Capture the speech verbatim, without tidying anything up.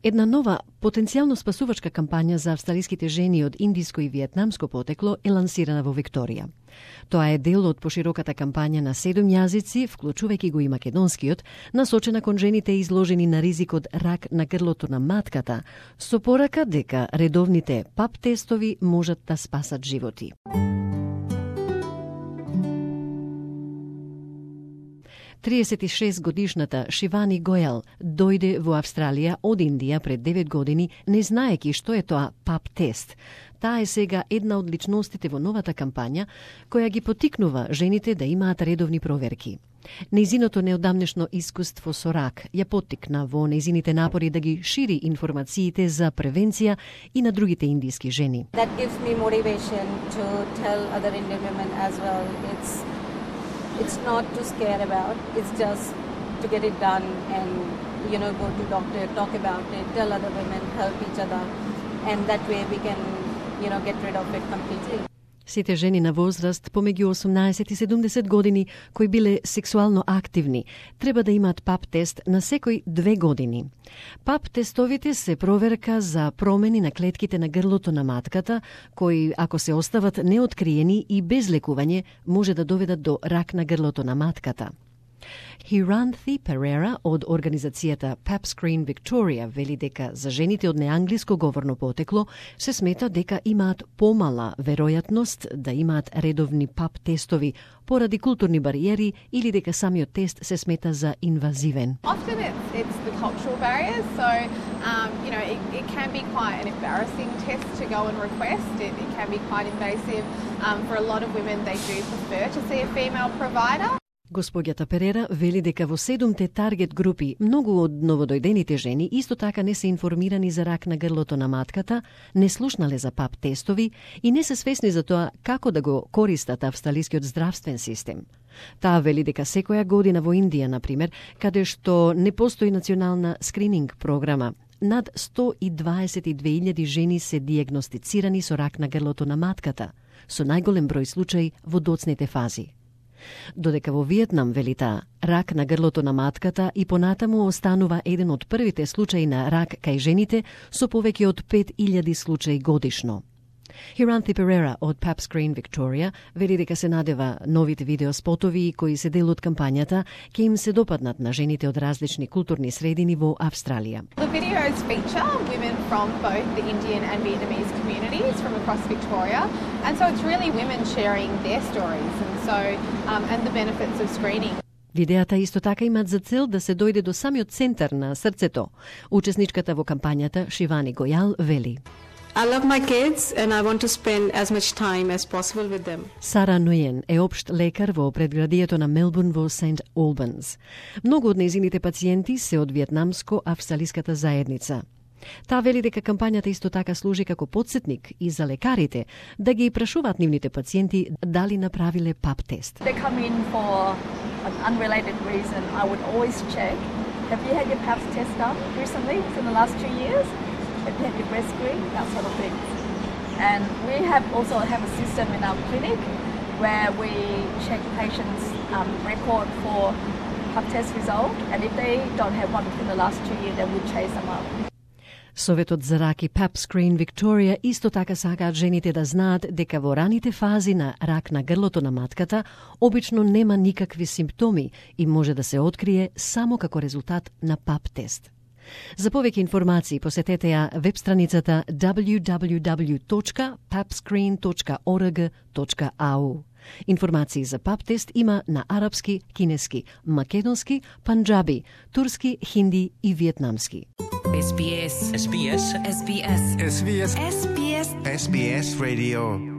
Една нова, потенцијално спасувачка кампања за австралиските жени од индиско и виетнамско потекло е лансирана во Викторија. Тоа е дел од пошироката кампања на седум јазици, вклучувајќи го и македонскиот, насочена кон жените изложени на ризик од рак на грлото на матката, со порака дека редовните пап тестови можат да спасат животи. триесет и шест годишната Шивани Гојал дојде во Австралија од Индија пред девет години, не знаеки што е тоа пап тест. Таа е сега една од личностите во новата кампања, која ги потикнува жените да имаат редовни проверки. Нејзиното неодамнешно искуство со рак ја поттикна во нејзините напори да ги шири информациите за превенција и на другите индиски жени. That gives me motivation to tell other Indian women as well. It's It's not to scare about, it's just to get it done and, you know, go to doctor, talk about it, tell other women, help each other, and that way we can, you know, get rid of it completely. Сите жени на возраст помеѓу осумнаесет и седумдесет години кои биле сексуално активни треба да имаат пап тест на секој две години. Пап тестовите се проверка за промени на клетките на грлото на матката, кои ако се остават неоткриени и без лекување може да доведат до рак на грлото на матката. Hiranthi Pereira од организацијата Pap Screen Victoria вели дека за жените од неанглиско говорно потекло се смета дека имаат помала веројатност да имаат редовни пап тестови поради културни бариери или дека самиот тест се смета за инвазивен. Often it's, it's the cultural barriers, so um, you know it, it can be quite an embarrassing test to go and request. It, it can be quite invasive. Um, for a lot of women, they do prefer to see a female provider. Господјата Перера вели дека во седумте таргет групи многу од новодојдените жени исто така не се информирани за рак на грлото на матката, не слушнале за пап тестови и не се свесни за тоа како да го користат австралискиот здравствен систем. Таа вели дека секоја година во Индија, например, каде што не постои национална скрининг програма, над сто и дваесет и две илјади жени се дијагностицирани со рак на грлото на матката, со најголем број случаи во доцните фази. Додека во Виетнам, вели таа, рак на грлото на матката и понатаму останува еден од првите случаи на рак кај жените со повеќе од пет илјади случаи годишно. Hiranthi Pereira од Pap Screen Victoria вели дека се надева новите видеоспотови кои се дел од кампањата ќе им се допаднат на жените од различни културни средини во Австралија. The videos feature women from both the Indian and Vietnamese communities from across Victoria, and so it's really women sharing their stories and so um, and the benefits of screening. Видеата исто така имаат за цел да се дојде до самиот центар на срцето. Учесничката во кампањата Шивани Гојал вели: I love my kids and I want to spend as much time as possible with them. Сара Нуен е општ лекар во предградието на Мелбурн во Сент Олбанс. Многу од нејзините пациенти се од виетнамско-австралиската заедница. Таа вели дека кампањата исто така служи како потсетник и за лекарите да ги прашуваат нивните пациенти дали направиле пап тест. They come in for an unrelated reason. I would always check. Have you had your pap test done recently, in the last two years? Have you had your breast screen? That sort of thing. And we have also have a system in our clinic where we check patients' um, record for pap test result, and if they don't have one within the last two years, then we chase them up. Советот за рак и Pap Screen Victoria исто така сакаат жените да знаат дека во раните фази на рак на грлото на матката обично нема никакви симптоми и може да се открие само како резултат на пап тест. За повеќе информации посетете ја веб страницата double-u double-u double-u dot pap screen dot org dot a u. Информации за пап тест има на арапски, кинески, македонски, панџаби, турски, хинди и виетнамски. S B S S B S S B S S B S S B S S B S Radio